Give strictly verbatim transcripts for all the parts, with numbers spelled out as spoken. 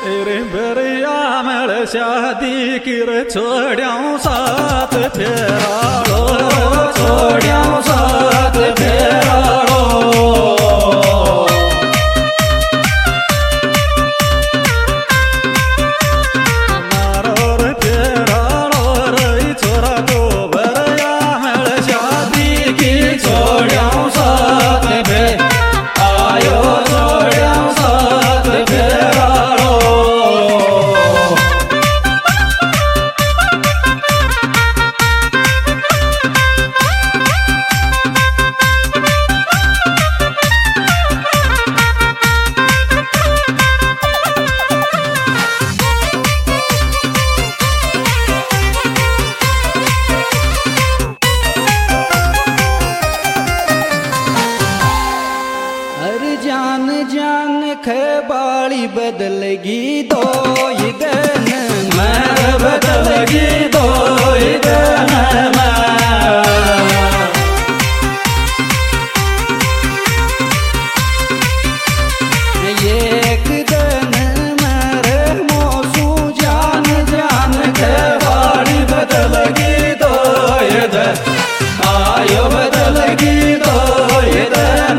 रे बरिया मेल शादी किर छोड़्याऊं साथ फेराड़ो छोड़्याऊं साथ फेराड़ो मारो रे फेराड़ो रही छोरा तो बरिया मेल शादी की छोड़्याऊं साथ फे आयो छोड़्याऊं साथ फेराड़ो जान जान खबाली बदलगी दो ये दिन मैं बदलगी दो ये दिन एक दिन मेरे मौसू जान जान खबाली बदलगी दो ये दिन आयो बदलगी दो ये दिन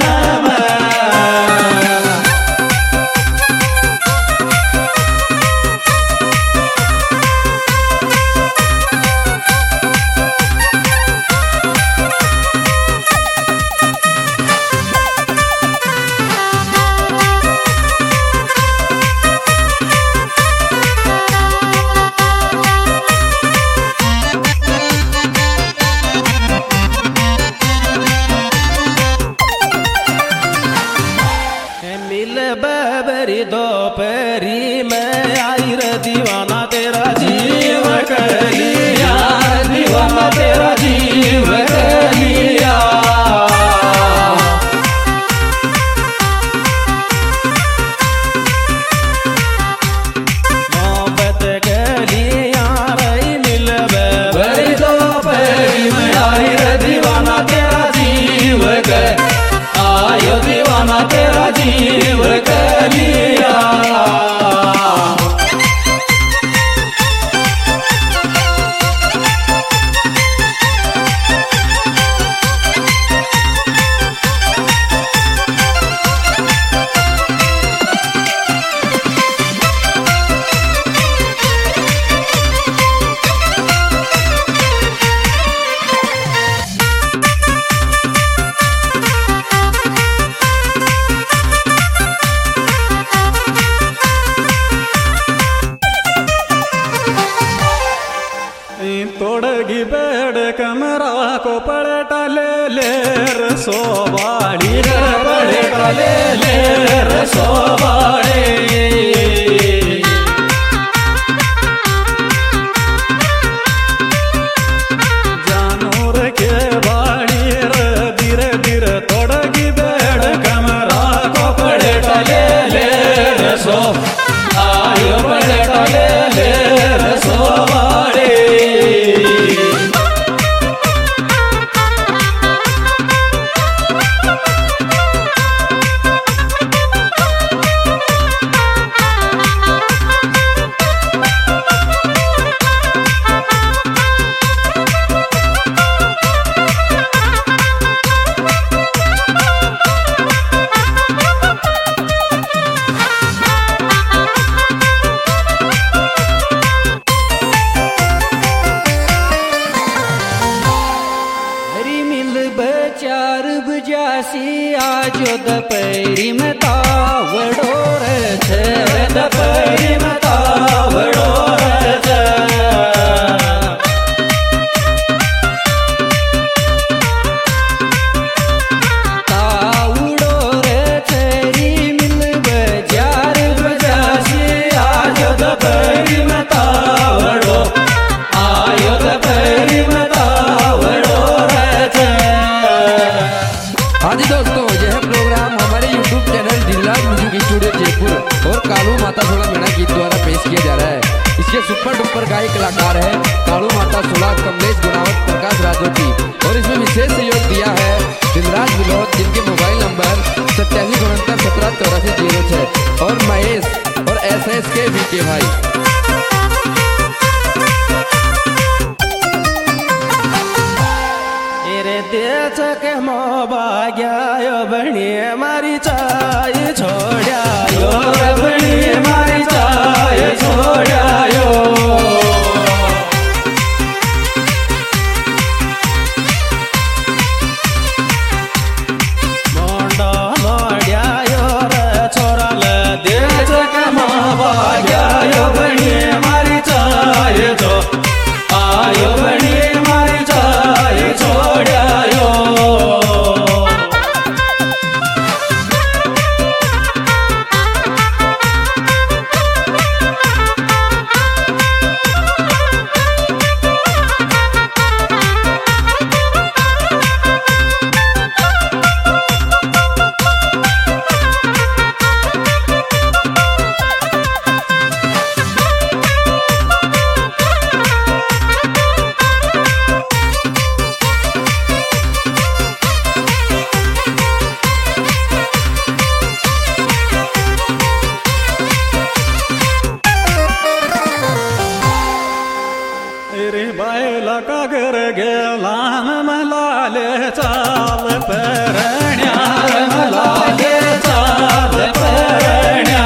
बबरी दोपहरी में आई रे दीवाना तेरा जीव कर लिया दीवाना तेरा जीव कर लिया मोहब्बत के लिया रही मिल बबरी दोपहरी में आई रे दीवाना तेरा जीव कर आयो दीवाना तेरा जीव कर लिया तोड़गी बेड़ कमरा को पलटा ले ले रसोबाड़ी पलटा ले ले रसोबाड़ी जानूर के बाड़ी रे धीरे धीरे तोड़गी बेड़ कमरा को पलटा ले ले रसो आयो पलटा ले ले रसोबाड़ी चार बजासी आजो दपहरी में तावड़ो रे छे दपहरी में तावड़ो रे छे तावड़ो रे छेरी मिल बजार बजासी आजो दपहरी में तावड़ो आयो दपहरी में तावड़ो रे छे। हाँ जी दोस्तों, यह प्रोग्राम हमारे YouTube channel Dilraj music studio Jaipur और कालू माता सोला मीणा गीत द्वारा पेश किया जा रहा है। इसके सुपर डुपर गायक कलाकार है कालू माता सोला, कमलेश गुणावत, प्रकाश राजोटी और इसमें विशेष सहयोग दिया है दिलराज विनोद, जिनके मोबाइल नंबर पचासी उनहत्तर सत्रह चौरासी जीरो छः और महेश और एस एस के वी के भाई। देच के मोबाग्या बणी मारी चाय छोड़ा यो बणी मारी चाय छोड़ा यो मोंडा मोड्या यो छोरा ल देच के मोबाग्या यो बणी मारी चाय छो आयो बणी मारी चाय छोड़ा बायला का घर गेला मलाले चाल परण्या मलाले चाल परण्या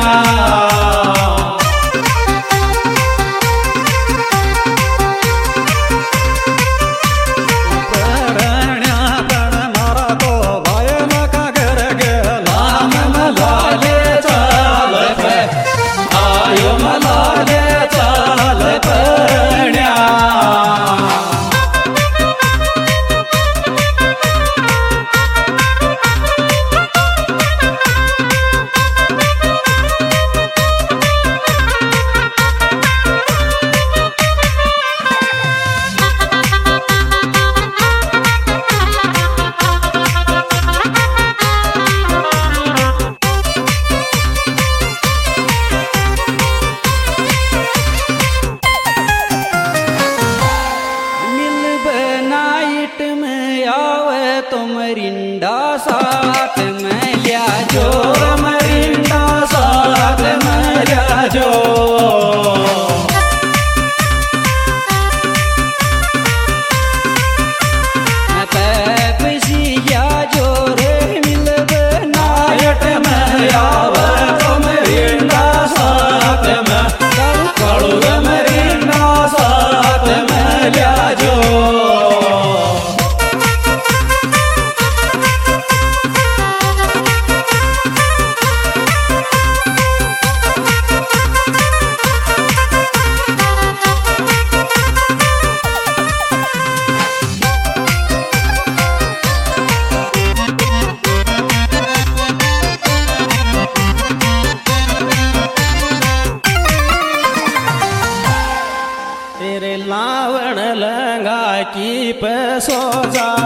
परण्या पडणारा तो बायला का घर गेला मलाले चाल आयो मलाले चाल परण्या तुम रिंडा साथ में लिया जो मरिंडा साथ में लिया जो पैपसिया जो रे मिल नायट में आव तुम रिंडा साथ में कड़ू मरिंडा साथ में लिया जो लावण लंगा की पैसो जा